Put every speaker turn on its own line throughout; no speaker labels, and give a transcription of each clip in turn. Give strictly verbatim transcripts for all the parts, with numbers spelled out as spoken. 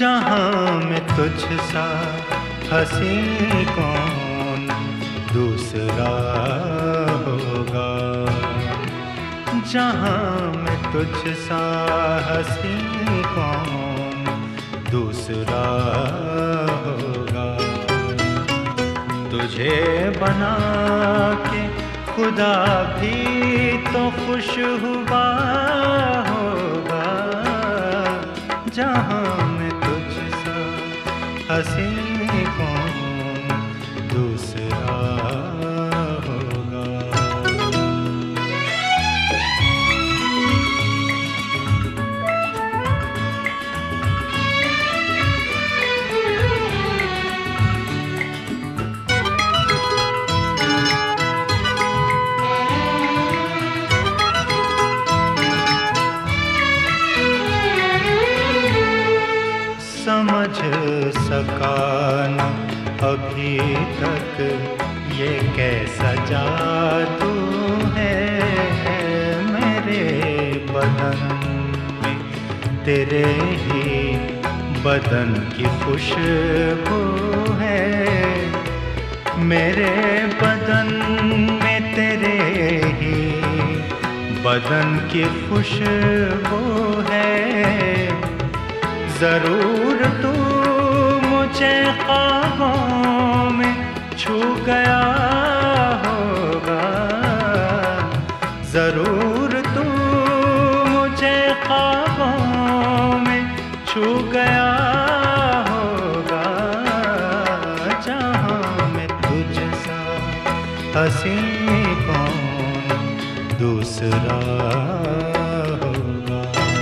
जहाँ में तुझ सा हंसी कौन दूसरा होगा, जहाँ में तुझ सा हंसी कौन दूसरा होगा। तुझे बना के खुदा भी तो खुश हुआ होगा, जहाँ में तुझ सा हंसी कौन दूसरा होगा। समझ सका न अभी तक ये कैसा जादू है, मेरे बदन में तेरे ही बदन की खुशबू है, मेरे बदन में तेरे ही बदन की खुशबू है। जरूर तू मुझे ख्वाबों में छू गया होगा, जरूर तू मुझे ख्वाबों में छू गया होगा, जहाँ में तुझ सा हंसी कौन दूसरा होगा।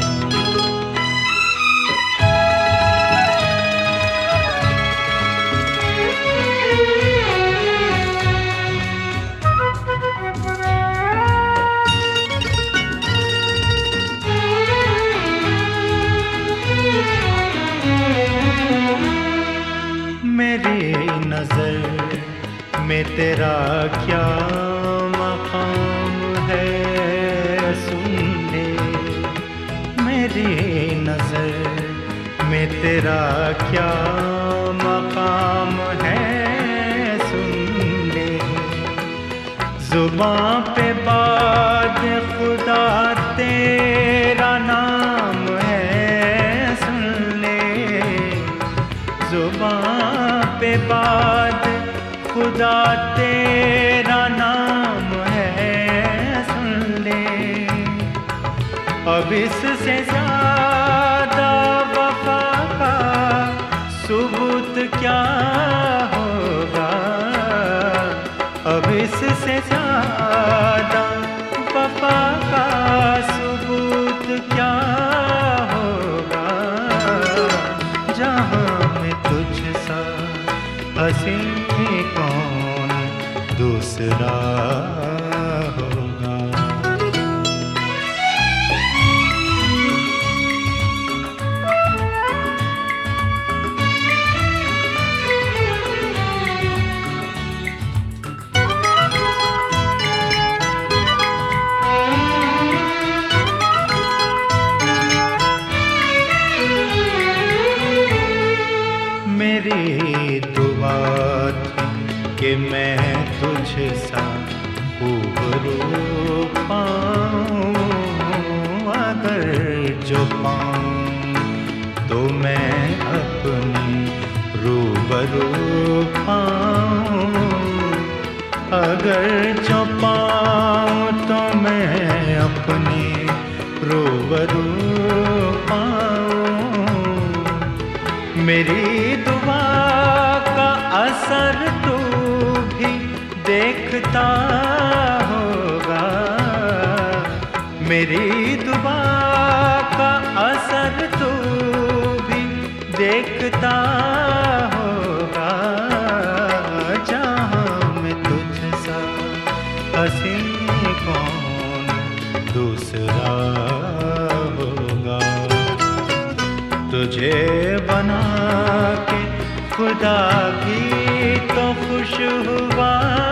मेरी नज़र में तेरा क्या मकाम है सुन ले, मेरी नज़र में तेरा क्या मकाम है सुन ले। ज़ुबां पे बात खुदा तेरा नाम है सुन ले, ज़ुबां पे बात खुदा तेरा नाम है सुन ले। अब इससे ज़्यादा वफ़ा का सबूत क्या होगा, अब इससे ज़्यादा वफ़ा का सबूत क्या होगा, जहाँ में तुझ सा हंसी कौन दूसरा होगा। मेरी दुआ थी कि मैं तुझ सा रूबरू पाऊं, अगर जो पाऊं तो मैं अपनी रूबरू पाऊं, अगर जो पाऊं तो मैं अपनी रूबरू पाऊं। मेरी दुआ का असर तू भी देखता होगा, मेरी दुआ का असर तू भी देखता होगा, जहाँ में तुझ सा हंसी कौन दूसरा होगा। तुझे बना के खुदा भी तो खुश हुआ